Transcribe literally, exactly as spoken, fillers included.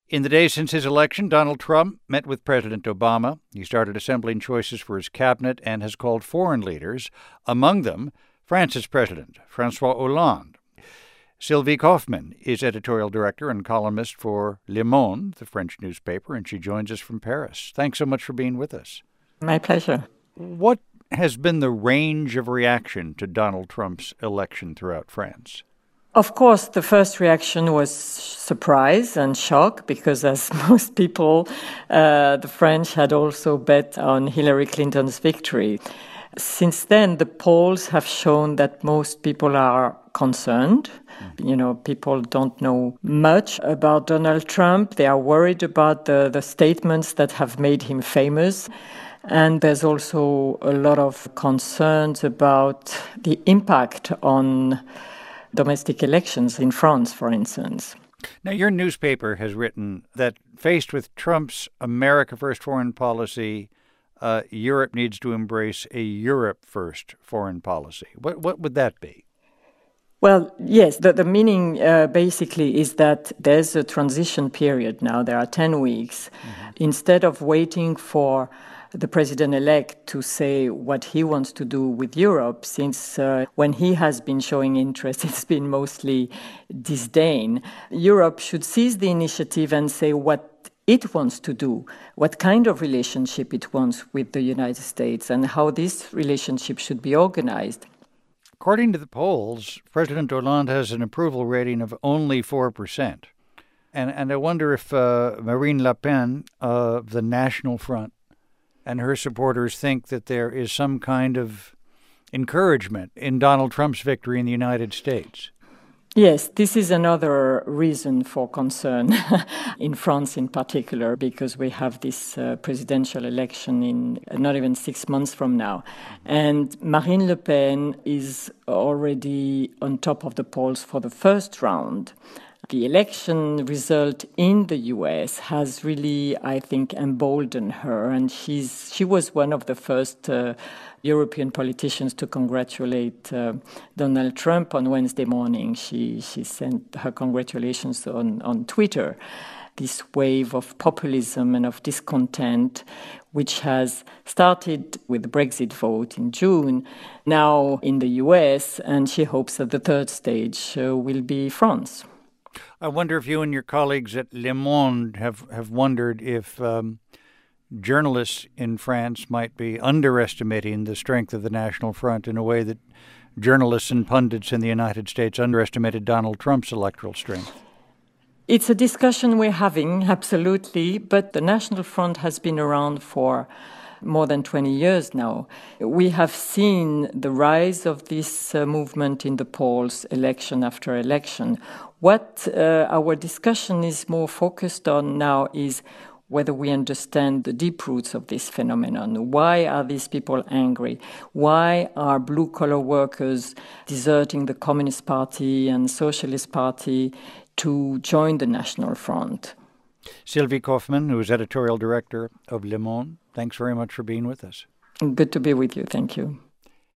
In the days since his election, Donald Trump met with President Obama. He started assembling choices for his cabinet and has called foreign leaders, among them France's president, Francois Hollande. Sylvie Kaufmann is editorial director and columnist for Le Monde, the French newspaper, and she joins us from Paris. Thanks so much for being with us. My pleasure. What has been the range of reaction to Donald Trump's election throughout France? Of course, the first reaction was surprise and shock because, as most people, uh, the French had also bet on Hillary Clinton's victory. Since then, the polls have shown that most people are concerned. You know, people don't know much about Donald Trump. They are worried about the, the statements that have made him famous. And there's also a lot of concerns about the impact on domestic elections in France, for instance. Now, your newspaper has written that faced with Trump's America First foreign policy, uh, Europe needs to embrace a Europe First foreign policy. What what would that be? Well, yes, the, the meaning uh, basically is that there's a transition period now. There are ten weeks. Mm-hmm. Instead of waiting for the president-elect to say what he wants to do with Europe, since uh, when he has been showing interest, it's been mostly disdain. Europe should seize the initiative and say what it wants to do, what kind of relationship it wants with the United States, and how this relationship should be organized. According to the polls, President Hollande has an approval rating of only four percent. And, and I wonder if uh, Marine Le Pen of the National Front and her supporters think that there is some kind of encouragement in Donald Trump's victory in the United States. Yes, this is another reason for concern in France in particular, because we have this uh, presidential election in uh, not even six months from now. And Marine Le Pen is already on top of the polls for the first round. The election result in the U S has really, I think, emboldened her, and she's she was one of the first uh, European politicians to congratulate uh, Donald Trump on Wednesday morning. She she sent her congratulations on, on Twitter. This wave of populism and of discontent, which has started with the Brexit vote in June, now in the U S, and she hopes that the third stage uh, will be France. I wonder if you and your colleagues at Le Monde have, have wondered if um, journalists in France might be underestimating the strength of the National Front in a way that journalists and pundits in the United States underestimated Donald Trump's electoral strength. It's a discussion we're having, absolutely, but the National Front has been around for more than twenty years now. We have seen the rise of this uh, movement in the polls, election after election. What uh, our discussion is more focused on now is whether we understand the deep roots of this phenomenon. Why are these people angry? Why are blue-collar workers deserting the Communist Party and Socialist Party to join the National Front? Sylvie Kaufmann, who is editorial director of Le Monde, thanks very much for being with us. Good to be with you. Thank you.